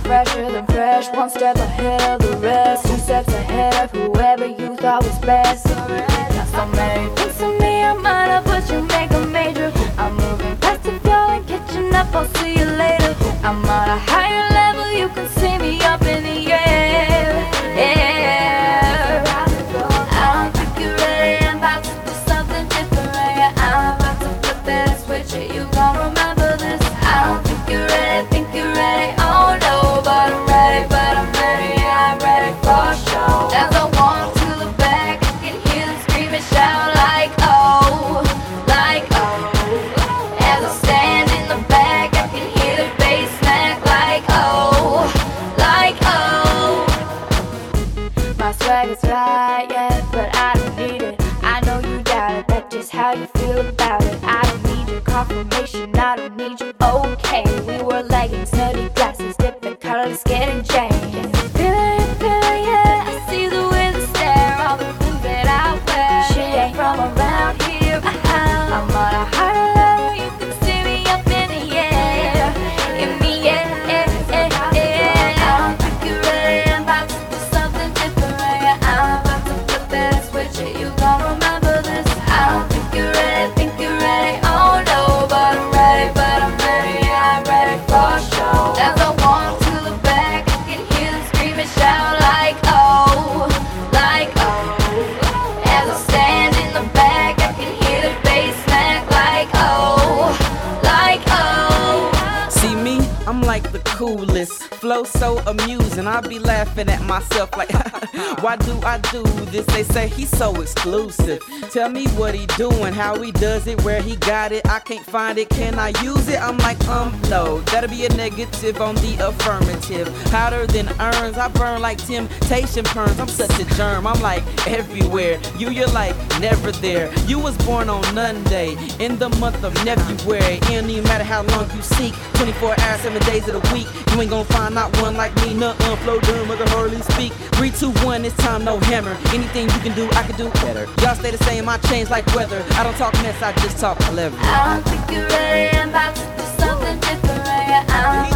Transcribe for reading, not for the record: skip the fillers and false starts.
fresher than fresh, one step ahead of the rest, two steps ahead of whoever you thought was best. Got so many things on me, I might have put you make a major. I'm moving past the floor and catching up, I'll see you later. I'm on a higher level, you can see me up in the air. Yeah. I don't think you're ready, I'm about to do something different. Yeah, I'm about to flip that switch, you gon' remember this. I don't think you're ready, oh no, but I'm ready, yeah, I'm ready for sure. As I walk to the back, I can hear them scream and shout like oh, like oh. As I stand in the back, I can hear the bass smack like oh, like oh. My swag is right, yeah, but I don't need it. I know you doubt it, that's just how you feel about it. I don't need your confirmation, I don't need you okay. We wore leggings, nutty glasses, different colors, getting changed. Feeling, yeah, I see the way they stare, all the things that I wear. She ain't from around here, I'm on a higher level, you can see me up in the air. In the air, I don't think you're ready, I'm about to do something different. Yeah, I'm about to flip that switch, you gon' remember this. I don't think you're ready, oh no, but I'm ready, yeah, I'm ready for sure. As I walk to the back, I can hear them scream and shout like oh, like oh. As I stand in the back, I can hear the bass smack like oh, like oh. See me, I'm like the coolest, flow so amusing, I be laughing at myself like why do I do this? They say he's so exclusive. Tell me what he doing, how he does it, where he got it. I can't find it, can I use it? I'm like no, that'll be a negative on the affirmative. Hotter than urns, I burn like temptation perms. I'm such a germ, I'm like everywhere. You're like never there. You was born on Monday in the month of February. It don't even matter how long you seek, 24 hours, 7 days of the week. You ain't gonna find not one like me. Nuh-uh, flow dumb, I can hardly speak. 3, 2, 1, it's time, no hammer. Anything you can do, I can do better. Y'all stay the same, I change like weather. I don't talk mess, I just talk clever. I don't think you're ready, I'm about to do something different. Yeah, I'm